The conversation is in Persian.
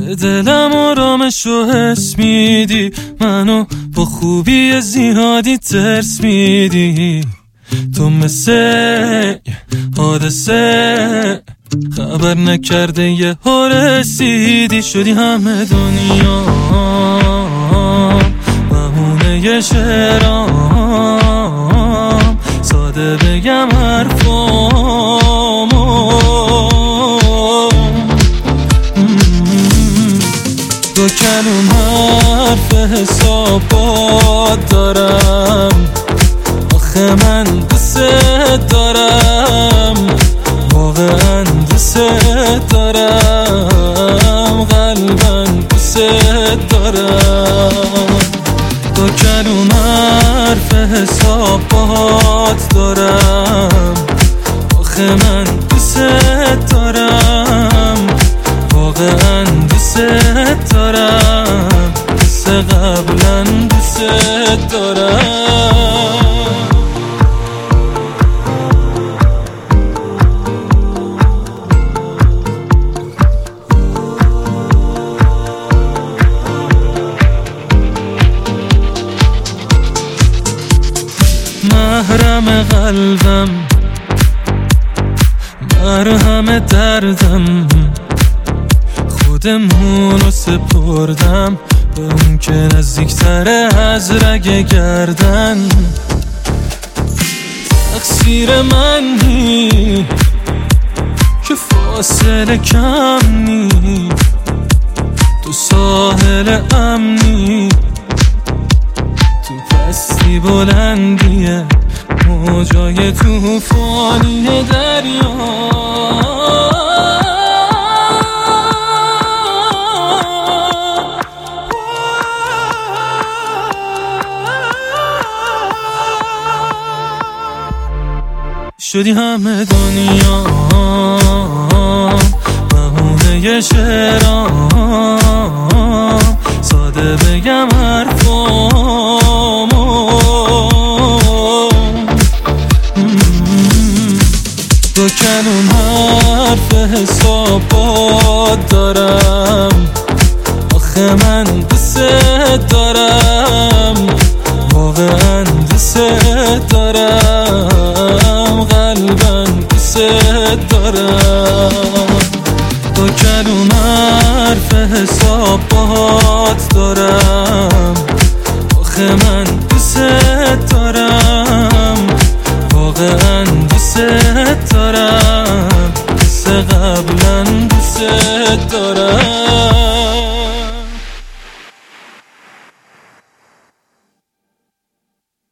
دلم آرامش و حس میدی، منو با خوبی زیادی ترس میدی. تو مثل حادثه خبر نکرده یه ها رسیدی، شدی همه دنیا بهونه یه شعرام، ساده بگم حرفامو. دو کلم حرف حسابات دارم، آخه من دوست دارم، واقعا دوست دارم، قلبا دوست دارم. دو کلم حرف حسابات دارم، آخه من دوست دارم، واقعا دوست دارم، مثل قبلا دوست دارم. محرم قلبم، مرهم دردم، خودمونو سپردم به اون که نزدیکتره از رگ گردن. تقصیر منی که فاصله کم نی، تو ساحل امنی، تو پستی بلندیه، موجای توفانی دریا. شدی همه دنیا بهونه یه شعرام، ساده بگم حرفامو. دو کلم حرف حسابات دارم، آخه من دوست دارم، واقعا دوست دارم، قلبا دوست دارم. دو کلم حرف حسابات دارم، آخه من دوست دارم، واقعا دوست دارم، مثل قبلا دوست دارم.